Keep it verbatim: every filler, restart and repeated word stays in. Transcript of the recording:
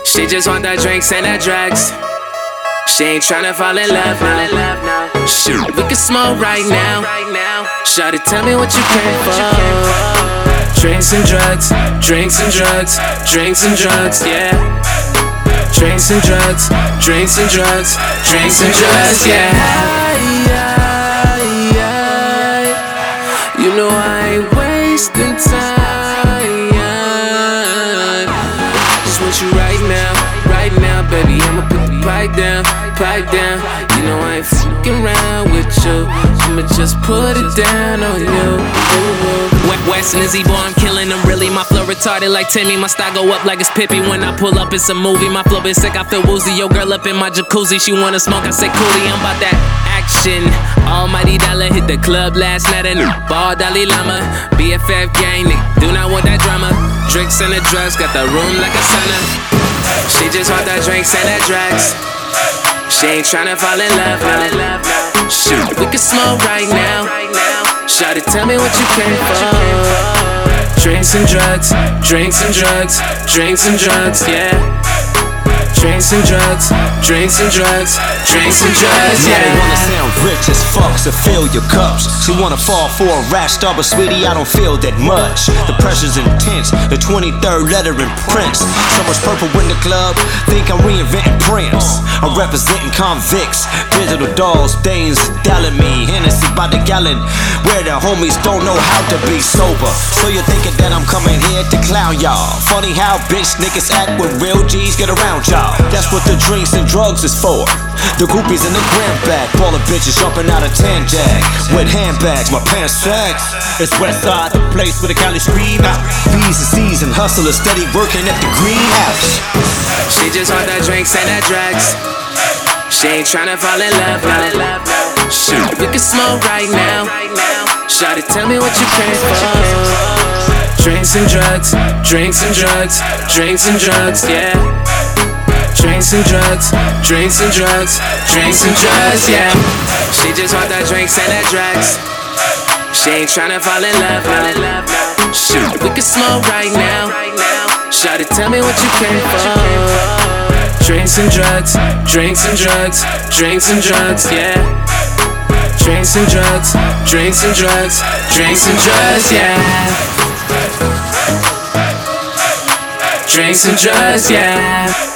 She just want the drinks and the drugs. She ain't tryna fall in love now. Shoot, we can smoke right now. Shawty, tell me what you came for. Drinks and drugs, drinks and drugs, drinks and drugs, yeah. Drinks and drugs, drinks and drugs, drinks and drugs, yeah. You know I ain't wasting time. Just want you right now, right now, baby. I'ma put the pipe down, pipe down. You know I ain't fucking around with you. I'ma just put it down on you. West and Izzy, boy, I'm killing them really. My flow retarded like Timmy. My style go up like it's Pippi. When I pull up, it's a movie. My flow been sick, I feel woozy. Yo, girl up in my jacuzzi. She wanna smoke, I say coolie. I'm about that action. Almighty dollar hit the club last night and ball Dalai Lama. B F F gang, nigga, do not want that drama. Drinks and the drugs, got the room like a sauna. She just want the drinks and the drugs. She ain't tryna fall in love now. Shoot, we can smoke right now. Shawty, tell me what you came for. Drinks and drugs, drinks and drugs, drinks and drugs, yeah. Drinks and drugs, drinks and drugs, drinks and drugs, yeah. They wanna sound rich as fuck, so fill your cups. She wanna fall for a rap star, but sweetie, I don't feel that much. The pressure's intense, the twenty-third letter in Prince. So much purple in the club, think I'm reinventing Prince. I'm representing convicts, digital dolls, stains, dialing me. Hennessy by the gallon, where the homies don't know how to be sober. So you're thinking that I'm coming here to clown y'all. Funny how bitch niggas act when real G's get around y'all. That's what the drinks and drugs is for. The groupies in the gram bag, ballin' bitches jumping out of tan jag with handbags, my pants sag. It's Westside, the place where the Cali scream out. B's and C's and hustlers steady working at the greenhouse. She just want the drinks and the drugs. She ain't tryna fall in love now. Shoot, we can smoke right now. Shawty, tell me what you came for. Drinks and drugs, drinks and drugs, drinks and drugs, yeah. Drinks and drugs, drinks and drugs, drinks and drugs, yeah. She just want the drinks and the drugs. She ain't tryna fall in love now. Shoot, we can smoke right now. Shawty, tell me what you came for. Drinks and drugs, drinks and drugs, drinks and drugs, yeah. Drinks and drugs, drinks and drugs, drinks and drugs, yeah. Drinks and drugs, yeah.